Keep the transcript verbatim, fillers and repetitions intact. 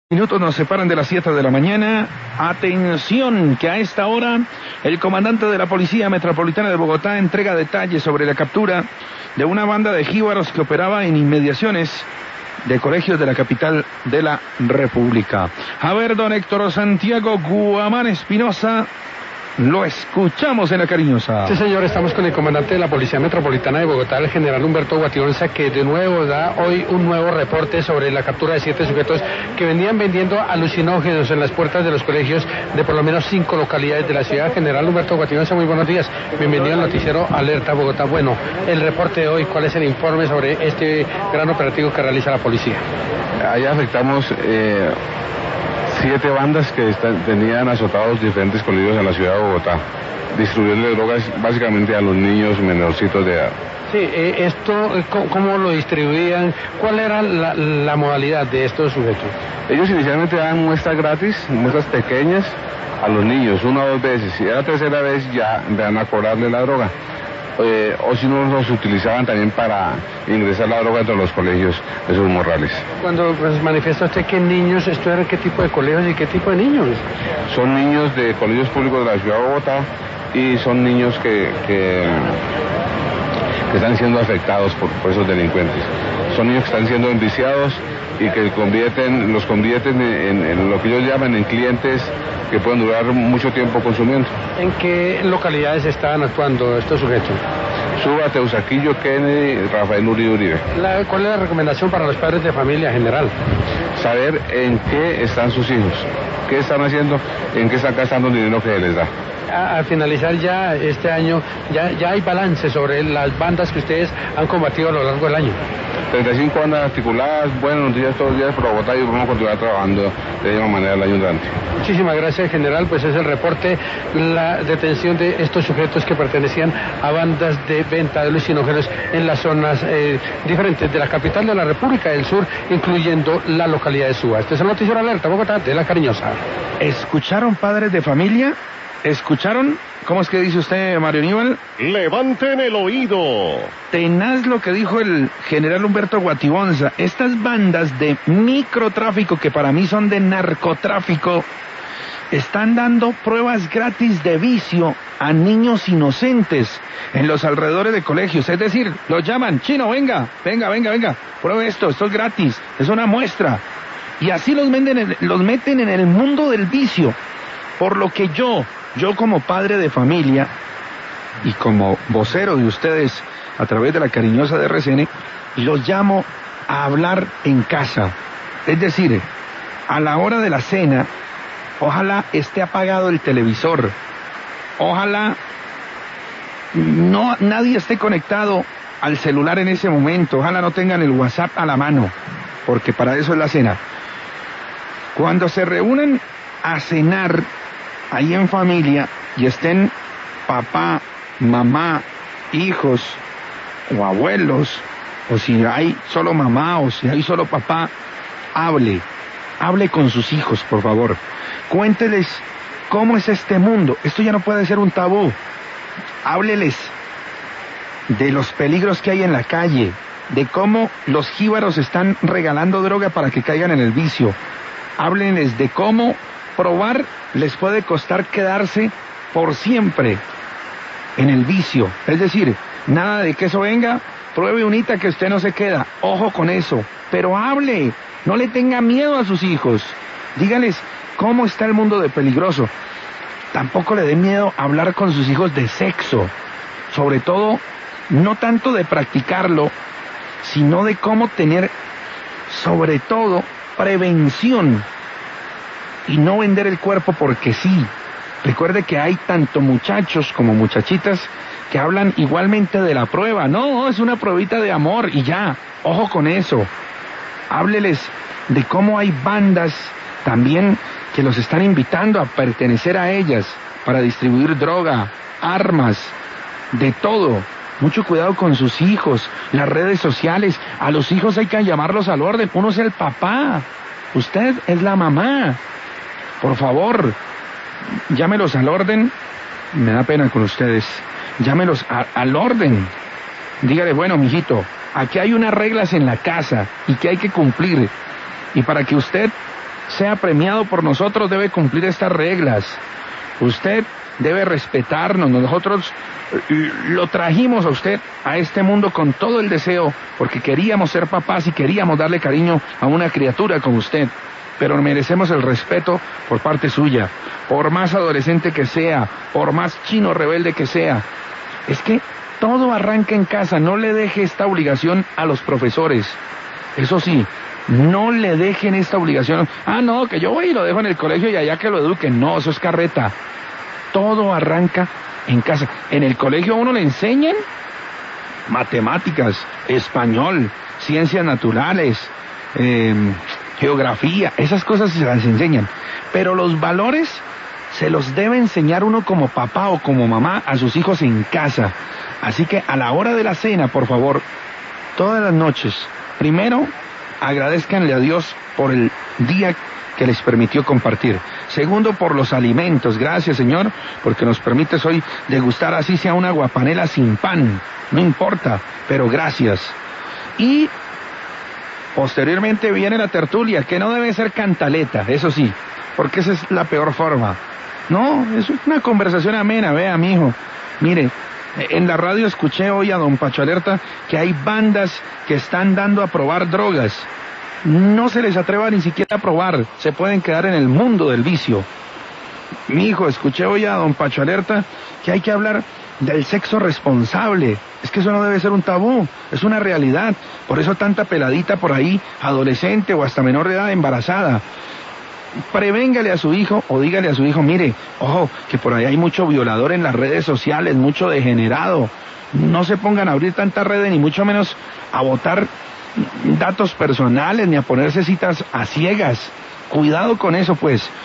Minutos nos separan de las siete de la mañana. Atención, que a esta hora el comandante de la Policía Metropolitana de Bogotá entrega detalles sobre la captura de una banda de jíbaros que operaba en inmediaciones de colegios de la capital de la República. A ver, don Héctor Santiago Guamán Espinosa, lo escuchamos en La Cariñosa. Sí, señor, estamos con el comandante de la Policía Metropolitana de Bogotá, el general Humberto Guationza, que de nuevo da hoy un nuevo reporte sobre la captura de siete sujetos que venían vendiendo alucinógenos en las puertas de los colegios de por lo menos cinco localidades de la ciudad. General Humberto Guationza, muy buenos días. Bienvenido al noticiero Alerta Bogotá. Bueno, el reporte de hoy, ¿cuál es el informe sobre este gran operativo que realiza la policía? Ahí afectamos eh, siete bandas que están, tenían azotados diferentes colegios en la ciudad de Bogotá, distribuyendo drogas básicamente a los niños menorcitos de edad. Sí, eh, esto, ¿cómo lo distribuían? ¿Cuál era la, la modalidad de estos sujetos? Ellos inicialmente daban muestras gratis, muestras pequeñas a los niños, una o dos veces, y a la tercera vez ya van a cobrarle la droga. Eh, o si no, los utilizaban también para ingresar la droga entre los colegios de sus morrales. Cuando pues, manifiesta usted que niños, ¿esto era qué tipo de colegios y qué tipo de niños? Son niños de colegios públicos de la ciudad de Bogotá y son niños que, que, que están siendo afectados por, por esos delincuentes. Son niños que están siendo enviciados y que convierten, los convierten en, en lo que ellos llaman en clientes que pueden durar mucho tiempo consumiendo. ¿En qué localidades estaban actuando estos sujetos? Suba, Teusaquillo, Kennedy, Rafael Uribe Uribe. La, ¿Cuál es la recomendación para los padres de familia general? Saber en qué están sus hijos, qué están haciendo, en qué están gastando el dinero que les da. Al finalizar ya este año, ya, ya hay balance sobre las bandas que ustedes han combatido a lo largo del año. treinta y cinco bandas articuladas, buenas noticias todos los días por Bogotá y vamos a continuar trabajando de la misma manera el año entrante. Muchísimas gracias, general. Pues es el reporte, la detención de estos sujetos que pertenecían a bandas de venta de alucinógenos en las zonas eh, diferentes de la capital de la República del Sur, incluyendo la localidad de Suba. Este es el noticiero Alerta Bogotá de La Cariñosa. ¿Escucharon, padres de familia? ¿Escucharon? ¿Cómo es que dice usted, Mario Aníbal? Levanten el oído. Tenaz lo que dijo el general Humberto Guationza. Estas bandas de microtráfico, que para mí son de narcotráfico, están dando pruebas gratis de vicio a niños inocentes en los alrededores de colegios. Es decir, los llaman, chino, venga, venga, venga, venga, pruebe esto, esto es gratis, es una muestra. Y así los, venden, los meten en el mundo del vicio. Por lo que yo, yo como padre de familia y como vocero de ustedes a través de La Cariñosa de R C N, los llamo a hablar en casa. Es decir, a la hora de la cena, ojalá esté apagado el televisor, ojalá no nadie esté conectado al celular en ese momento, ojalá no tengan el WhatsApp a la mano, porque para eso es la cena. Cuando se reúnan a cenar ahí en familia y estén papá, mamá, hijos o abuelos, o si hay solo mamá o si hay solo papá, hable, hable con sus hijos, por favor. Cuénteles cómo es este mundo. Esto ya no puede ser un tabú. Hábleles de los peligros que hay en la calle, de cómo los jíbaros están regalando droga para que caigan en el vicio. Háblenles de cómo probar les puede costar quedarse por siempre en el vicio. Es decir, nada de que eso venga, pruebe unita que usted no se queda. Ojo con eso. Pero hable, no le tenga miedo a sus hijos. Dígales cómo está el mundo de peligroso. Tampoco le dé miedo hablar con sus hijos de sexo. Sobre todo, no tanto de practicarlo, sino de cómo tener, sobre todo, prevención. Y no vender el cuerpo porque sí. Recuerde que hay tanto muchachos como muchachitas que hablan igualmente de la prueba. No, es una pruebita de amor y ya. Ojo con eso. Hábleles de cómo hay bandas también que los están invitando a pertenecer a ellas para distribuir droga, armas, de todo. Mucho cuidado con sus hijos, las redes sociales. A los hijos hay que llamarlos al orden. Uno es el papá, usted es la mamá. Por favor, llámelos al orden. Me da pena con ustedes. Llámelos a, al orden. Dígale, bueno, mijito, aquí hay unas reglas en la casa y que hay que cumplir. Y para que usted sea premiado por nosotros debe cumplir estas reglas. Usted debe respetarnos. Nosotros lo trajimos a usted a este mundo con todo el deseo, porque queríamos ser papás y queríamos darle cariño a una criatura como usted. Pero merecemos el respeto por parte suya, por más adolescente que sea, por más chino rebelde que sea. Es que todo arranca en casa. No le deje esta obligación a los profesores. Eso sí, no le dejen esta obligación. Ah, no, que yo voy y lo dejo en el colegio y allá que lo eduquen. No, eso es carreta. Todo arranca en casa. En el colegio a uno le enseñan matemáticas, español, ciencias naturales, eh, geografía, esas cosas se las enseñan. Pero los valores se los debe enseñar uno como papá o como mamá a sus hijos en casa. Así que a la hora de la cena, por favor, todas las noches, primero, agradezcanle a Dios por el día que les permitió compartir. Segundo, por los alimentos. Gracias, Señor, porque nos permites hoy degustar, así sea una aguapanela sin pan. No importa, pero gracias. Y posteriormente viene la tertulia, que no debe ser cantaleta, eso sí, porque esa es la peor forma. No, es una conversación amena. Vea, mijo, mire, en la radio escuché hoy a don Pacho Alerta que hay bandas que están dando a probar drogas. No se les atreva ni siquiera a probar, se pueden quedar en el mundo del vicio. Mi hijo, escuché hoy a don Pacho Alerta que hay que hablar del sexo responsable. Es que eso no debe ser un tabú, es una realidad. Por eso tanta peladita por ahí, adolescente o hasta menor de edad embarazada. Prevéngale a su hijo o dígale a su hijo, mire, ojo, que por ahí hay mucho violador en las redes sociales, mucho degenerado. No se pongan a abrir tantas redes, ni mucho menos a botar datos personales, ni a ponerse citas a ciegas. Cuidado con eso, pues.